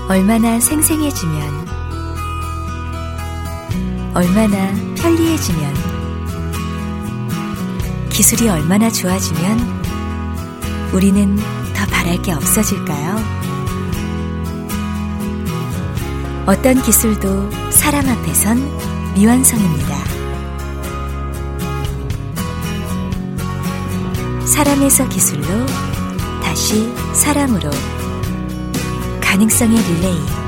얼마나 생생해지면, 얼마나 편리해지면, 기술이 얼마나 좋아지면 우리는 더 바랄 게 없어질까요? 어떤 기술도 사람 앞에선 미완성입니다. 사람에서 기술로, 다시 사람으로, 가능성의 릴레이.